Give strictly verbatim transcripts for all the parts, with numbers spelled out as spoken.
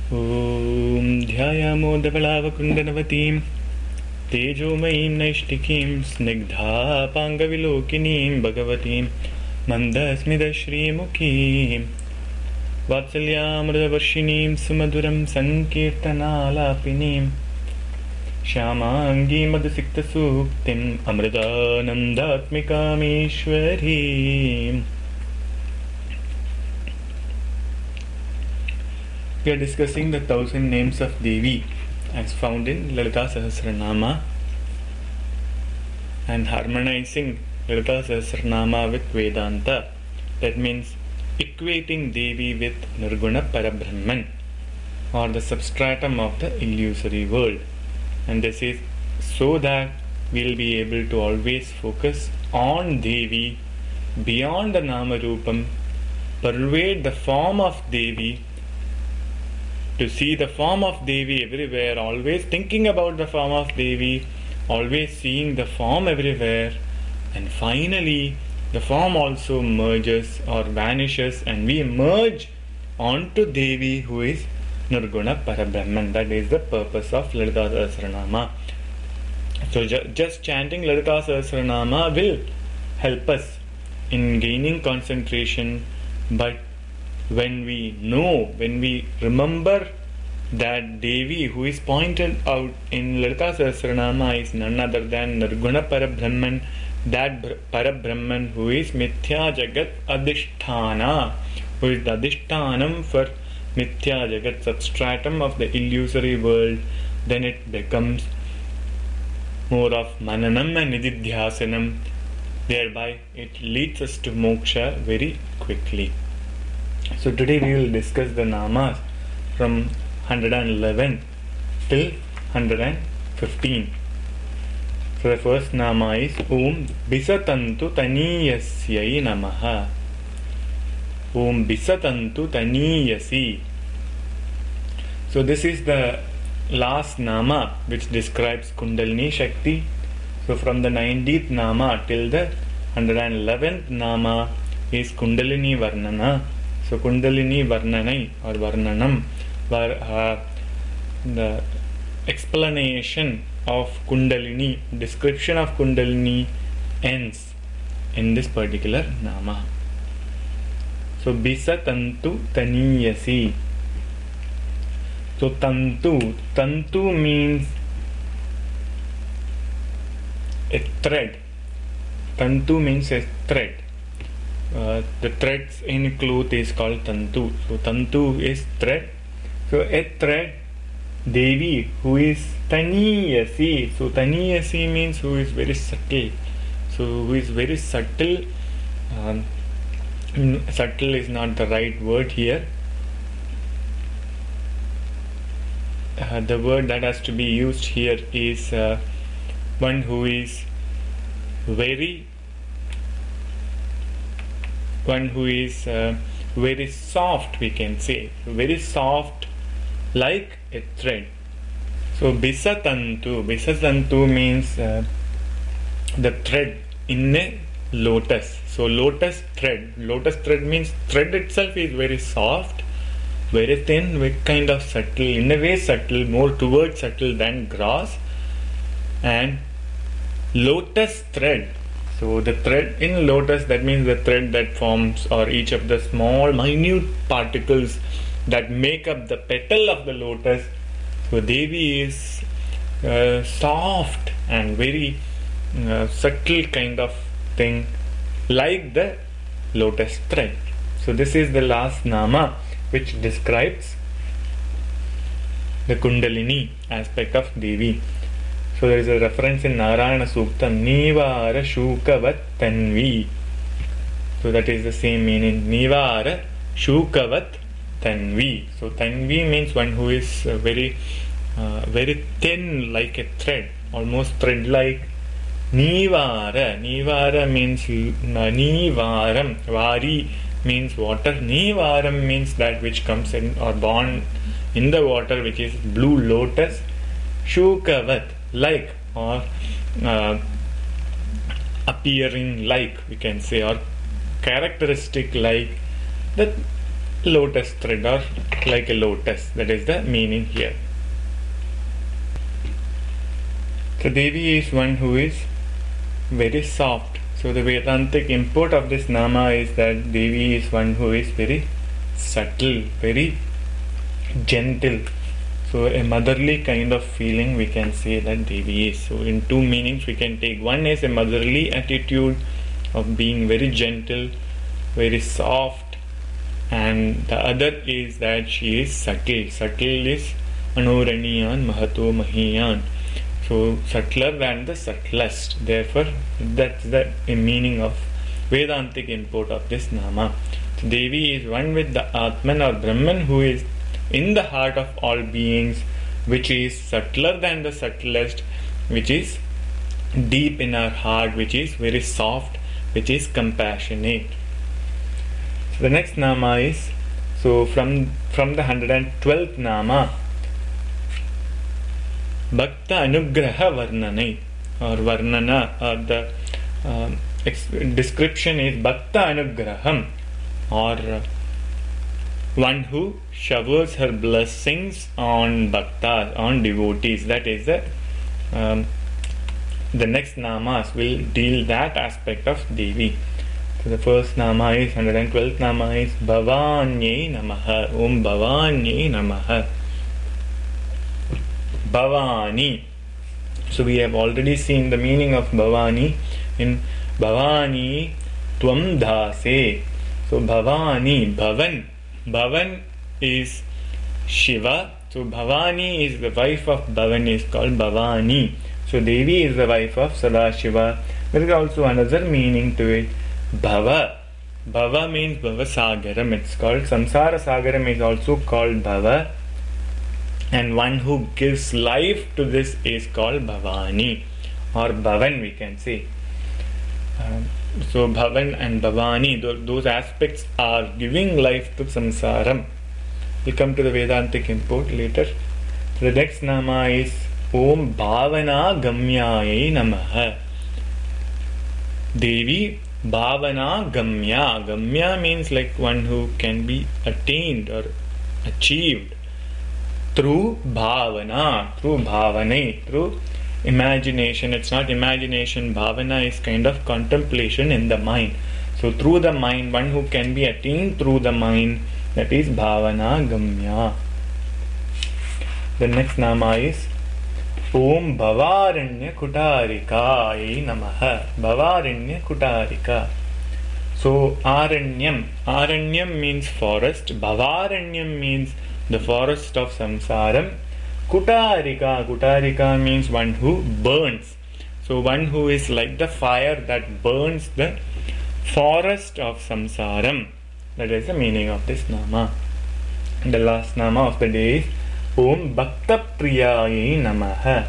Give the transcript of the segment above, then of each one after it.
Om ध्यायामो धवलावकुण्डनवतीं तेजोमयीं नैष्टिकीं स्निग्धापाङ्गविलोकिनीं भगवतीं मन्दस्मितश्रीमुखीं वात्सल्यामृतवर्षिणीं सुमधुरं सङ्कीर्तनालापिनीं श्यामाङ्गीं मदसिक्तसूक्तिम् अमृतानन्दात्मिकामीश्वरीम्. We are discussing the thousand names of Devi as found in Lalita Sahasranama and harmonizing Lalita Sahasranama with Vedanta. That means equating Devi with Nirguna Parabrahman, or the substratum of the illusory world. And this is so that we will be able to always focus on Devi beyond the Nama Rupam, pervade the form of Devi, to see the form of Devi everywhere, always thinking about the form of Devi, always seeing the form everywhere, and finally the form also merges or vanishes and we merge onto Devi, who is Nirguna Parabrahman. That is the purpose of Lalita Sahasranama. So ju- just chanting Lalita Sahasranama will help us in gaining concentration, but when we know, when we remember that Devi who is pointed out in Lalita Sahasranama is none other than Nirguna Parabrahman, that Parabrahman who is Mithya Jagat Adhishthana, who is the Adhishtanam for Mithya Jagat, substratum of the illusory world, then it becomes more of Mananam and Nididhyasanam. Thereby it leads us to moksha very quickly. So today we will discuss the namas from one hundred eleven till one hundred fifteen. So the first nama is Om Bisatantu Taniyasyai Namaha. Om Bisatantu Taniyasi. So this is the last nama which describes Kundalini Shakti. So from the ninetieth nama till the one hundred eleventh nama is Kundalini Varnana. So Kundalini Varnanai or Varnanam, where uh, the explanation of Kundalini, description of Kundalini ends in this particular nama. So Bisatantu Taniyasi. So Tantu, Tantu means a thread. Tantu means a thread. Uh, the threads in cloth is called Tantu. So Tantu is thread. So a thread, Devi who is Taniyasi. So Taniyasi means who is very subtle. So who is very subtle. Um, subtle is not the right word here. Uh, the word that has to be used here is uh, one who is very one who is uh, very soft, we can say, very soft like a thread. So Bisatantu, Bisatantu means uh, the thread in a lotus. So lotus thread, lotus thread means thread itself is very soft, very thin, very kind of subtle, in a way subtle, more towards subtle than grass. And lotus thread, so the thread in lotus, that means the thread that forms, or each of the small minute particles that make up the petal of the lotus. So Devi is uh, soft and very uh, subtle kind of thing, like the lotus thread. So this is the last nama which describes the Kundalini aspect of Devi. So there is a reference in Narayana Suktam, Nivara Shukavat Tanvi. So that is the same meaning, Nivara Shukavat Tanvi. So Tanvi means one who is uh, very uh, very thin like a thread, almost thread-like. Nivara, Nivara means uh, Nivaram, Vari means water. Nivaram means that which comes in or born in the water, which is blue lotus. Shukavat, like, or uh, appearing like, we can say, or characteristic like the lotus thread or like a lotus. That is the meaning here. So Devi is one who is very soft. So the Vedantic import of this nama is that Devi is one who is very subtle, very gentle. So a motherly kind of feeling we can say that Devi is. So in two meanings we can take. One is a motherly attitude of being very gentle, very soft, and the other is that she is subtle. Subtle is Anoraniyan Mahato Mahiyan. So subtler than the subtlest. Therefore that's the meaning of Vedantic import of this nama. So Devi is one with the Atman or Brahman who is in the heart of all beings, which is subtler than the subtlest, which is deep in our heart, which is very soft, which is compassionate. So the next nama is, so from from the one hundred twelfth nama, Bhakta Anugraha Varnanai or Varnana, or the uh, ex- description is Bhakta Anugraham, or uh, one who showers her blessings on bhaktas, on devotees. That is the um, the next namas will deal that aspect of Devi. So the first nama is one hundred twelfth nama is Bhavanyai Namaha. Om Bhavanyai Namaha. Bhavani. So we have already seen the meaning of Bhavani in Bhavani Tvam Dhase. So Bhavani, Bhavan. Bhavan is Shiva. So Bhavani is the wife of Bhavan, is called Bhavani. So Devi is the wife of Sadashiva. There is also another meaning to it. Bhava. Bhava means Bhava Sagaram. It's called Samsara Sagaram is also called Bhava. And one who gives life to this is called Bhavani or Bhavan, we can say. Um, so Bhavan and Bhavani, th- those aspects are giving life to Samsaram. We'll come to the Vedantic import later. The next nama is Om Bhavana Gamyai Namaha. Devi Bhavana Gamya. Gamya means like one who can be attained or achieved through bhavana, through bhavane, through imagination. It's not imagination. Bhavana is kind of contemplation in the mind. So through the mind, one who can be attained through the mind, that is bhavana gamya. The next nama is Om Bhavaranya Kutarika Namaha. Bhavaranya Kutarika. So Aranyam. Aranyam means forest. Bhavaranyam means the forest of samsaram. Kutarika. Kutarika means one who burns. So one who is like the fire that burns the forest of samsaram. That is the meaning of this nama. And the last nama of the day is Om Bhakta Priyaye Namaha.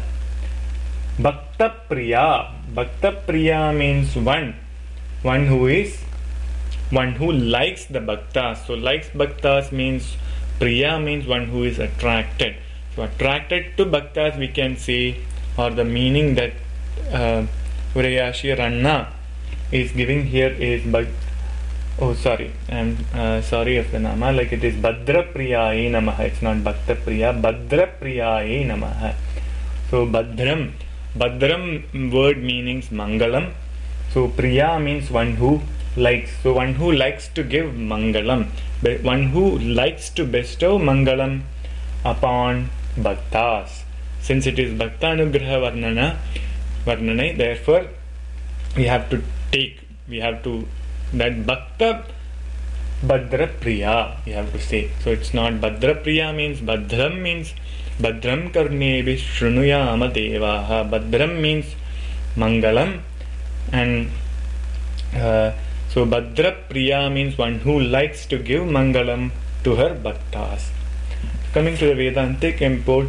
Bhakta Priya. Bhakta Priya means one. One who is one who likes the bhaktas. So likes bhaktas means Priya means one who is attracted. So attracted to bhaktas we can say, or the meaning that uh, Vrayashi Ranna is giving here is Bhak- oh sorry, I'm uh, sorry of the nama, like it is Bhadra Priyaye Namaha. It's not Bhakta Priya, Bhadra Priyaye Namaha. So Bhadram, Bhadram word means Mangalam. So Priya means one who likes. So one who likes to give Mangalam, one who likes to bestow Mangalam upon Bhaktas. Since it is Bhakta Anugraha Varnana, Varnanai, therefore we have to take, we have to, that Bhakta Bhadra Priya, you have to say. So it's not Bhadra Priya means, Bhadram means Bhadram Karnebi Shrunuyama Devaha. Bhadram means Mangalam, and uh, so Bhadra Priya means one who likes to give Mangalam to her Bhaktas. Coming to the Vedantic import,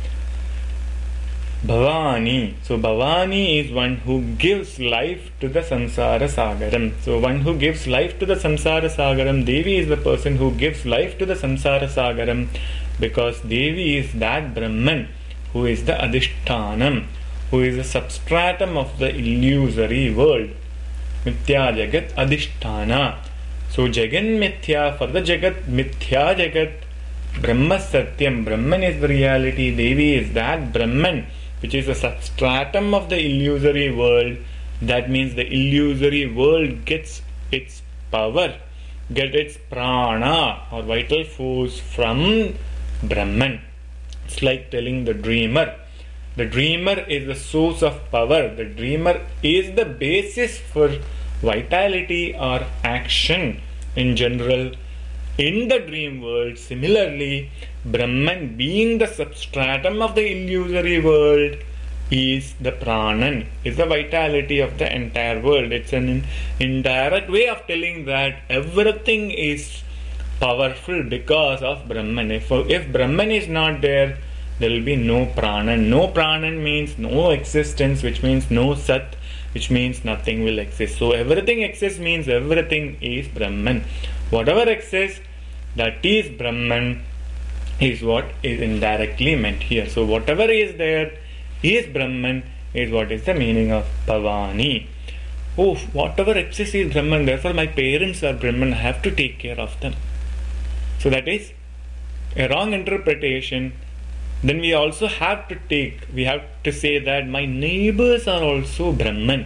Bhavani. So Bhavani is one who gives life to the Samsara Sagaram. So one who gives life to the Samsara Sagaram. Devi is the person who gives life to the Samsara Sagaram, because Devi is that Brahman who is the Adhishthanam, who is the substratum of the illusory world. Mithya Jagat Adhisthana. So Jagan Mithya, for the Jagat, Mithya Jagat, Brahma Satyam, Brahman is the reality, Devi is that Brahman, which is a substratum of the illusory world. That means the illusory world gets its power, gets its prana or vital force from Brahman. It's like telling the dreamer. The dreamer is the source of power. The dreamer is the basis for vitality or action in general in the dream world. Similarly, Brahman, being the substratum of the illusory world, is the pranan, is the vitality of the entire world. It's an indirect way of telling that everything is powerful because of Brahman. If, if Brahman is not there, there will be no pranan. No pranan means no existence, which means no sat, which means nothing will exist. So everything exists means everything is Brahman. Whatever exists, that is Brahman, is what is indirectly meant here. So whatever is there is Brahman, is what is the meaning of Bhavani. Oh, whatever exists is Brahman, therefore my parents are Brahman, I have to take care of them. So that is a wrong interpretation. Then we also have to take, we have to say that my neighbors are also Brahman.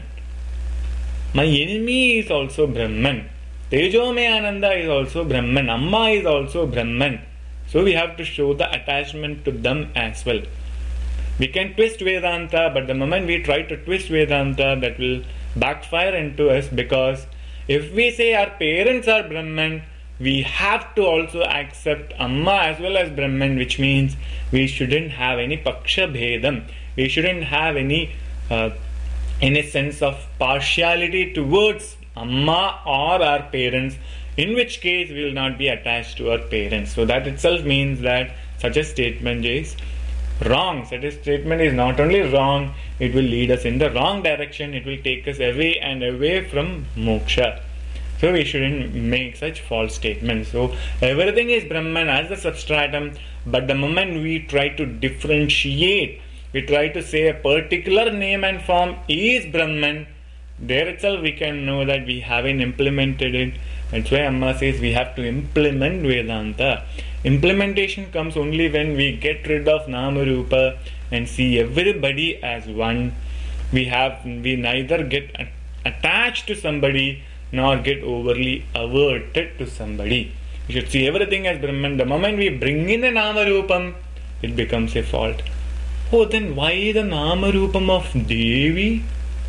My enemy is also Brahman. Tejome Ananda is also Brahman. Amma is also Brahman. So we have to show the attachment to them as well. We can twist Vedanta, but the moment we try to twist Vedanta, that will backfire into us, because if we say our parents are Brahman, we have to also accept Amma as well as Brahman, which means we shouldn't have any Paksha Bhedam. We shouldn't have any uh, any sense of partiality towards Amma or our parents, in which case we will not be attached to our parents. So that itself means that such a statement is wrong. Such a statement is not only wrong, it will lead us in the wrong direction. It will take us away and away from moksha. So we shouldn't make such false statements. So everything is Brahman as the substratum, but the moment we try to differentiate, we try to say a particular name and form is Brahman, there itself we can know that we haven't implemented it. That's why Amma says we have to implement Vedanta. Implementation comes only when we get rid of Nama Rupa and see everybody as one. We have we neither get attached to somebody nor get overly averted to somebody. We should see everything as Brahman. The moment we bring in a Nama Rupam, it becomes a fault. Oh, then why the Nama Rupam of Devi?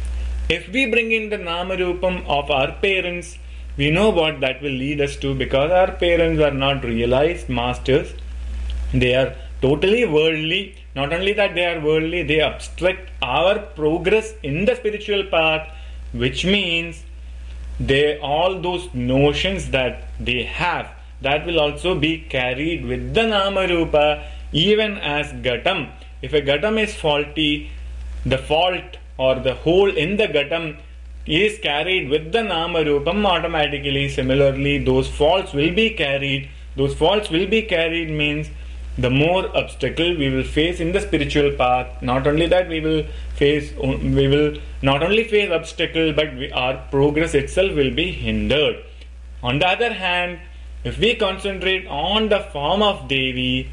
If we bring in the Nama Rupam of our parents, we know what that will lead us to, because our parents are not realized masters. They are totally worldly. Not only that they are worldly, they obstruct our progress in the spiritual path, which means they all those notions that they have, that will also be carried with the Nama Rupa, even as Ghatam. If a Ghatam is faulty, the fault or the hole in the Ghatam is carried with the Nama Rupam automatically. Similarly, those faults will be carried. Those faults will be carried means the more obstacle we will face in the spiritual path. Not only that, we will face, we will not only face obstacle, but we, our progress itself will be hindered. On the other hand, if we concentrate on the form of Devi,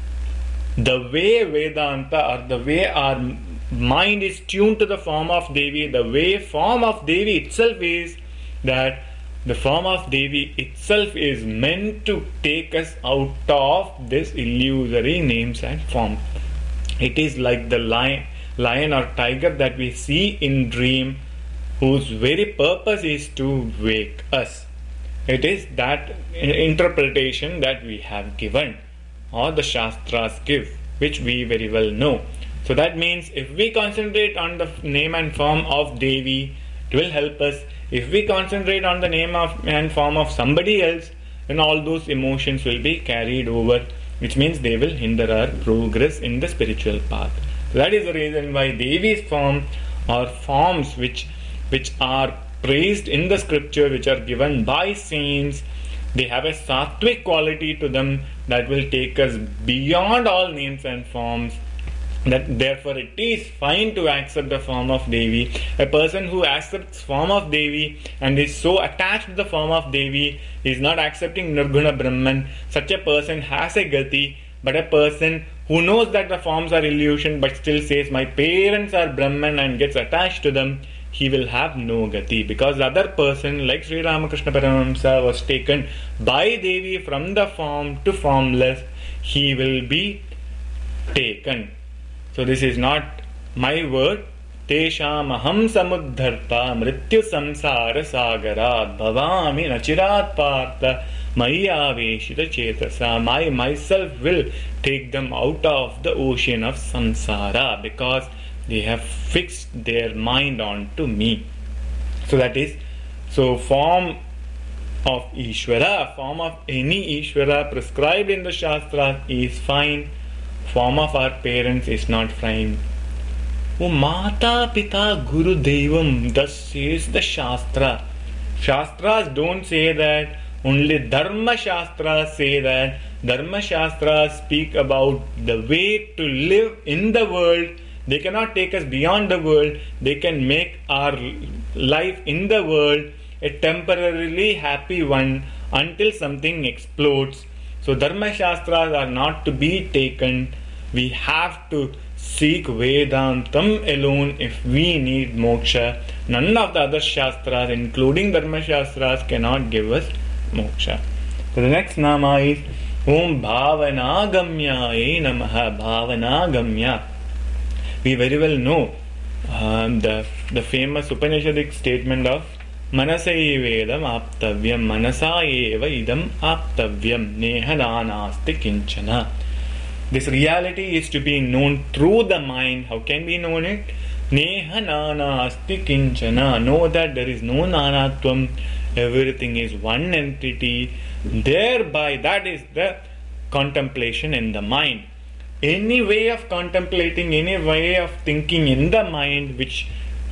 the way Vedanta or the way our mind is tuned to the form of Devi, the way form of Devi itself is that the form of Devi itself is meant to take us out of this illusory names and form. It is like the lion, lion or tiger that we see in dream, whose very purpose is to wake us. It is that interpretation that we have given, or the Shastras give, which we very well know. So that means if we concentrate on the name and form of Devi, it will help us. If we concentrate on the name of and form of somebody else, then all those emotions will be carried over, which means they will hinder our progress in the spiritual path. So that is the reason why Devi's form or forms which which are praised in the scripture, which are given by saints, they have a sattvic quality to them that will take us beyond all names and forms That therefore it is fine to accept the form of Devi. A person who accepts form of Devi and is so attached to the form of Devi is not accepting Nirguna Brahman. Such a person has a gati, but a person who knows that the forms are illusion but still says my parents are Brahman and gets attached to them, he will have no gati, because the other person, like Sri Ramakrishna Paramahamsa, was taken by Devi from the form to formless. He will be taken. So this is not my word. Tesham aham samuddharta mrityu samsara sagarat bhavami nachirat partha maya veshita chetasa. My myself will take them out of the ocean of samsara, because they have fixed their mind on to me. So that is, so form of Ishvara, form of any Ishvara prescribed in the Shastra is fine. Form of our parents is not fine. Oh, Mata Pita Guru Devam, thus says the Shastra. Shastras don't say that, only Dharma Shastras say that. Dharma Shastras speak about the way to live in the world. They cannot take us beyond the world. They can make our life in the world a temporarily happy one until something explodes. So Dharma Shastras are not to be taken. We have to seek Vedantam alone if we need moksha. None of the other Shastras, including Dharma Shastras, cannot give us moksha. So the next nama is Om Bhavanagamyaye Namaha. Bhavanagamya. We very well know um, the, the famous Upanishadic statement of Manasaivedam aptavyam manasa eva idam aptavyam neha nanasti kinchana. This reality is to be known through the mind. How can we know it? Neha nanasti kinchana. Know that there is no nanatvam. Everything is one entity. Thereby, that is the contemplation in the mind. Any way of contemplating, any way of thinking in the mind which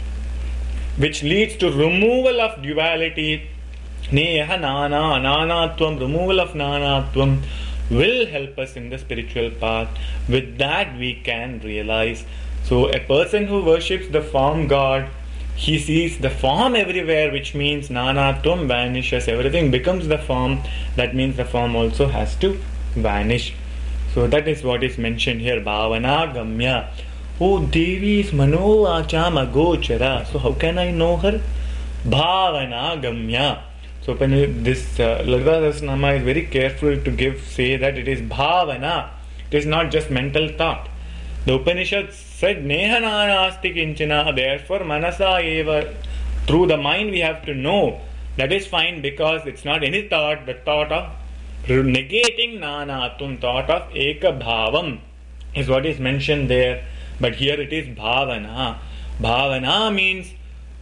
which leads to removal of duality, neha nana, ananatvam, removal of nanatvam, will help us in the spiritual path. With that we can realize. So a person who worships the form God, he sees the form everywhere, which means nanatvam vanishes, everything becomes the form. That means the form also has to vanish. So that is what is mentioned here. Bhavana Gamya. Oh, Devi is Mano Achama Gochara. So how can I know her? Bhavana Gamya. So when this uh, Lalita Sahasranama is very careful to give, say that it is Bhavana. It is not just mental thought. The Upanishad said Neha Nanasti Kinchana. Therefore Manasa Eva. Through the mind we have to know. That is fine, because it's not any thought, the thought of negating nanatvam, thought of eka bhavam is what is mentioned there. But here it is bhavana. Bhavana means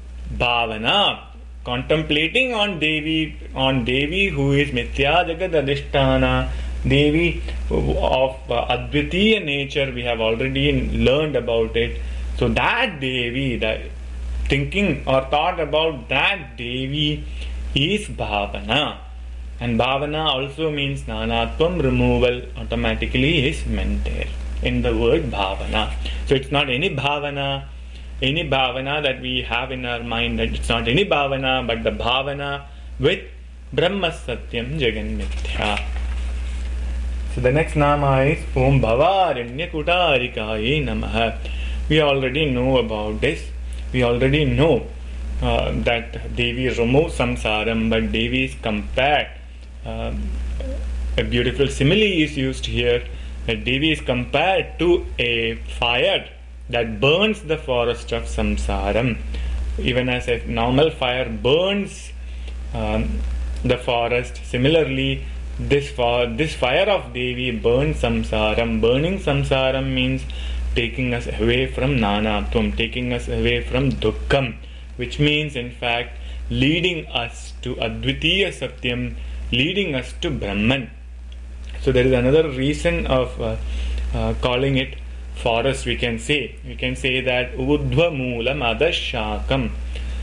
bhavana, contemplating on Devi, on Devi who is Mithya Jagad Adhisthana, Devi of uh, Advitiya nature. We have already learned about it. So that Devi, that thinking or thought about that Devi is bhavana. And bhavana also means nanatvam, removal automatically is meant there in the word bhavana. So it's not any bhavana, any bhavana that we have in our mind, that it's not any bhavana, but the bhavana with Brahma Satyam Jagan Mithya. So the next nama is Om Bhavaranya Kutarikaye Namaha. We already know about this. We already know uh, that Devi removes samsaram, but Devi is compared. Uh, a beautiful simile is used here, that Devi is compared to a fire that burns the forest of samsaram. Even as a normal fire burns um, the forest, similarly this, for, this fire of Devi burns samsaram. Burning samsaram means taking us away from nanatvam, taking us away from dukkham, which means in fact leading us to Advitiya Satyam, leading us to Brahman. So there is another reason of uh, uh, calling it forest. We can say, we can say that Udva Moolam Adashakam.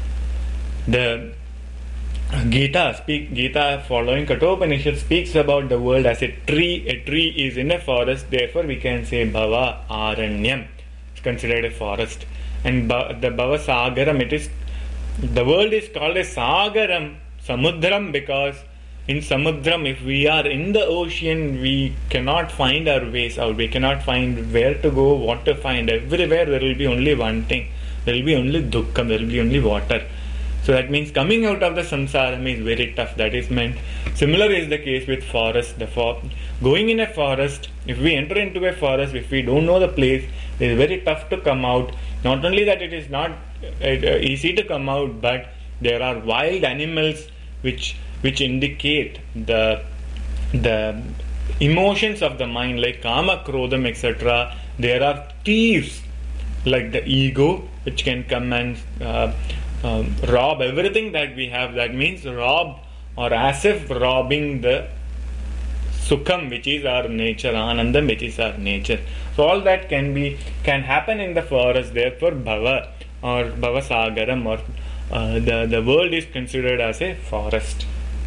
The Gita speak Gita following Kathopanishad speaks about the world as a tree. A tree is in a forest, therefore we can say Bhava Aranyam. It's considered a forest. And ba- the Bhavasagaram, it is, the world is called a Sagaram, Samudram, because in Samudram, if we are in the ocean, we cannot find our ways out. We cannot find where to go, what to find. Everywhere there will be only one thing. There will be only dukkham, there will be only water. So that means coming out of the samsara is very tough. That is meant. Similar is the case with forest. The for- going in a forest, if we enter into a forest, if we don't know the place, it is very tough to come out. Not only that it is not uh, easy to come out, but there are wild animals which which indicate the the emotions of the mind, like kama, krodham, et cetera. There are thieves like the ego, which can come and uh, um, rob everything that we have. That means rob, or as if robbing the sukham, which is our nature, anandam, which is our nature. So all that can be can happen in the forest. Therefore, bhava or bhavasagaram, or uh, the the world is considered as a forest.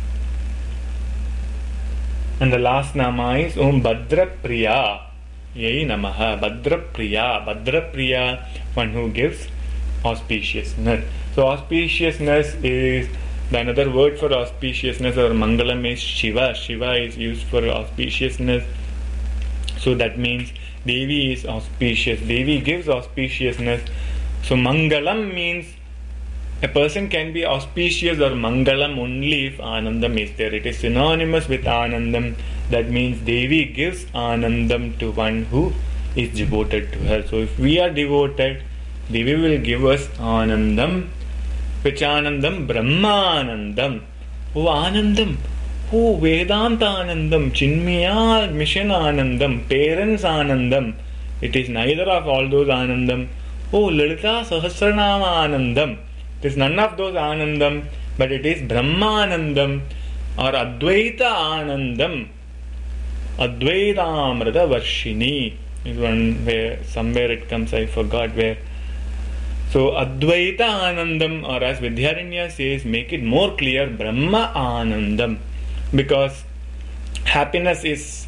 And the last nama is Om Bhadra Priya. Yai Namaha. Bhadra Priya. Bhadra Priya, one who gives auspiciousness. So auspiciousness is the another word for auspiciousness, or Mangalam, is Shiva. Shiva is used for auspiciousness. So that means Devi is auspicious. Devi gives auspiciousness. So Mangalam means a person can be auspicious or Mangalam only if Anandam is there. It is synonymous with Anandam. That means Devi gives Anandam to one who is devoted to her. So if we are devoted, Devi will give us Anandam. Which Anandam? Brahmanandam. Oh Anandam. Oh Vedanta Anandam. Chinmaya Mission Anandam. Parents Anandam. It is neither of all those Anandam. Oh Lalita Sahasranama Anandam. It is none of those Anandam, but it is Brahmanandam or Advaita Anandam. Advaitamrita Varshini is one where somewhere it comes, I forgot where. So Advaita Anandam, or as Vidyaranya says, make it more clear, Brahma Anandam, because happiness is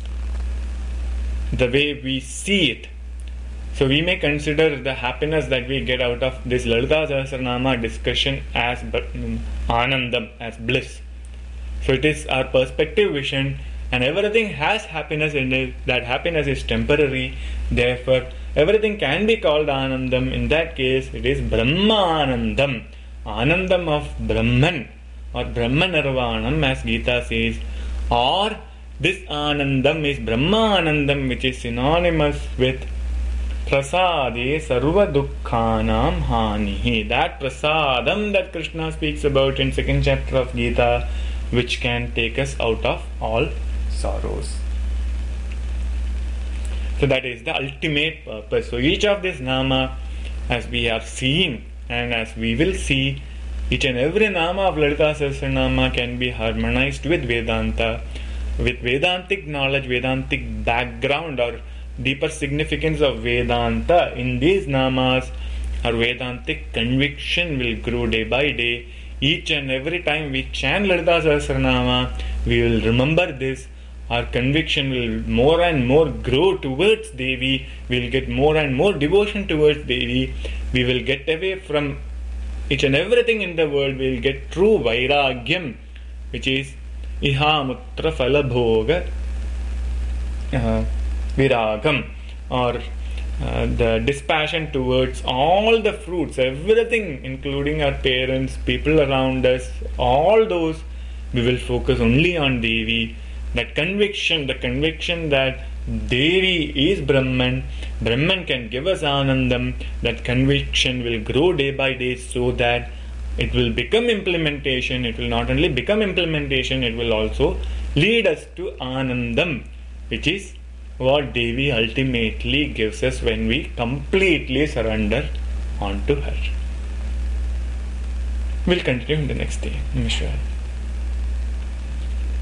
the way we see it. So we may consider the happiness that we get out of this Lalita Sahasranama discussion as Anandam, as bliss. So it is our perspective vision, and everything has happiness in it. That happiness is temporary. Therefore, everything can be called Anandam. In that case, it is Brahmanandam, Anandam of Brahman, or Brahma Nirvanam, as Gita says. Or this Anandam is Brahmanandam, which is synonymous with Prasade Sarva Dukkhanam Hanihi. That prasadam that Krishna speaks about in second chapter of Gita, which can take us out of all sorrows. So that is the ultimate purpose. So each of this nama, as we are seeing and as we will see, each and every nama of Lalita Sahasranama can be harmonized with Vedanta, with Vedantic knowledge, Vedantic background, or deeper significance of Vedanta. In these namas, our Vedantic conviction will grow day by day. Each and every time we chant Lalita Sahasranama, we will remember this. Our conviction will more and more grow towards Devi. We will get more and more devotion towards Devi. We will get away from each and everything in the world. We will get true Vairagyam, which is Iha Mutra Phala Bhoga uh, Viragam, or uh, the dispassion towards all the fruits, everything, including our parents, people around us, all those, we will focus only on Devi. That conviction, the conviction that Devi is Brahman, Brahman can give us Anandam, that conviction will grow day by day, so that it will become implementation. It will not only become implementation, it will also lead us to Anandam, which is what Devi ultimately gives us when we completely surrender onto her. We'll continue in the next day. Namaskar.